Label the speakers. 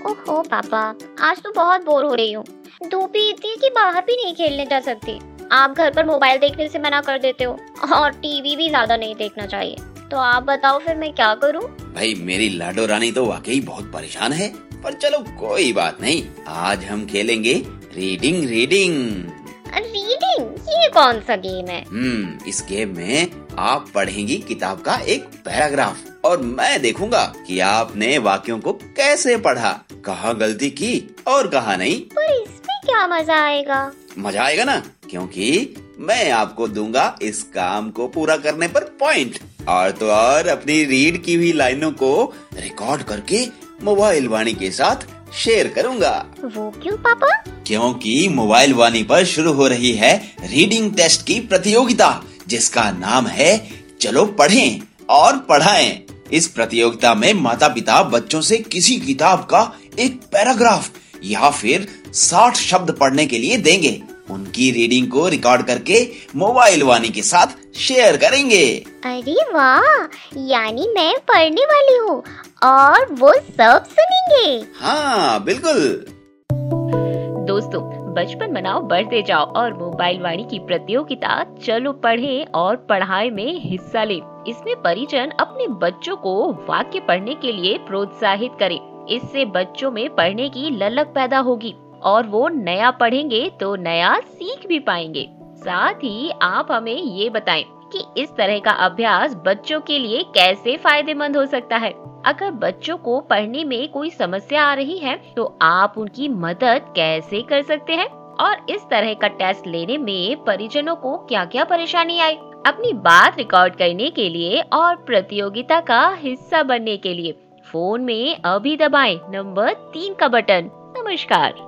Speaker 1: ओहो पापा, आज तो बहुत बोर हो रही हूँ। धूप भी इतनी है कि बाहर भी नहीं खेलने जा सकती। आप घर पर मोबाइल देखने से मना कर देते हो और टीवी भी ज्यादा नहीं देखना चाहिए। तो आप बताओ फिर मैं क्या करूँ?
Speaker 2: भाई मेरी लाडो रानी तो वाकई बहुत परेशान है, पर चलो कोई बात नहीं, आज हम खेलेंगे रीडिंग रीडिंग।
Speaker 1: रीडिंग? ये कौन सा गेम है?
Speaker 2: इस गेम में आप पढ़ेंगी किताब का एक पैराग्राफ और मैं देखूंगा कि आपने वाक्यों को कैसे पढ़ा, कहाँ गलती की और कहाँ नहीं।
Speaker 1: पर इसमें क्या मजा आएगा?
Speaker 2: मजा आएगा ना, क्योंकि मैं आपको दूंगा इस काम को पूरा करने पर पॉइंट, और तो और अपनी रीड की हुई लाइनों को रिकॉर्ड करके मोबाइल वाणी के साथ शेयर करूंगा।
Speaker 1: वो क्यों पापा?
Speaker 2: क्योंकि मोबाइल वाणी पर शुरू हो रही है रीडिंग टेस्ट की प्रतियोगिता, जिसका नाम है चलो पढ़ें और पढ़ाएं। इस प्रतियोगिता में माता पिता बच्चों से किसी किताब का एक पैराग्राफ या फिर 60 शब्द पढ़ने के लिए देंगे। उनकी रीडिंग को रिकॉर्ड करके मोबाइल वाणी के साथ शेयर करेंगे।
Speaker 1: अरे वाह, यानी मैं पढ़ने वाली हूँ और वो सब सुनेंगे।
Speaker 2: हाँ बिल्कुल।
Speaker 3: दोस्तों, बचपन मनाओ बढ़ते जाओ और मोबाइल वाणी की प्रतियोगिता चलो पढ़ें और पढ़ाई में हिस्सा लें। इसमें परिजन अपने बच्चों को वाक्य पढ़ने के लिए प्रोत्साहित करें। इससे बच्चों में पढ़ने की ललक पैदा होगी और वो नया पढ़ेंगे तो नया सीख भी पाएंगे। साथ ही आप हमें ये बताएं कि इस तरह का अभ्यास बच्चों के लिए कैसे फायदेमंद हो सकता है। अगर बच्चों को पढ़ने में कोई समस्या आ रही है तो आप उनकी मदद कैसे कर सकते हैं, और इस तरह का टेस्ट लेने में परिजनों को क्या क्या परेशानी आई, अपनी बात रिकॉर्ड करने के लिए और प्रतियोगिता का हिस्सा बनने के लिए फोन में अभी दबाएं नंबर 3 का बटन। नमस्कार।